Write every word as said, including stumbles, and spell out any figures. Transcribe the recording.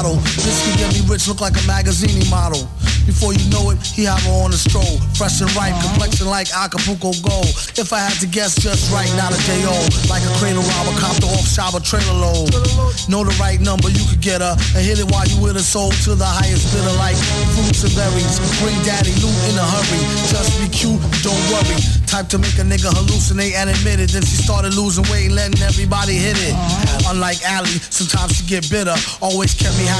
bottle. This can get me rich, look like a magazine model. Before you know it, he have her on a stroll. Fresh and ripe, complexion like Acapulco Gold. If I had to guess, just right, not a day old. Like a cradle robber, copter off shop, a trailer load. Know the right number, you could get her. And hit it while you with her, sold to the highest bidder. Like fruits and berries, bring daddy loot in a hurry. Just be cute, don't worry. Type to make a nigga hallucinate and admit it. Then she started losing weight, letting everybody hit it. Unlike Allie, sometimes she get bitter. Always kept me happy.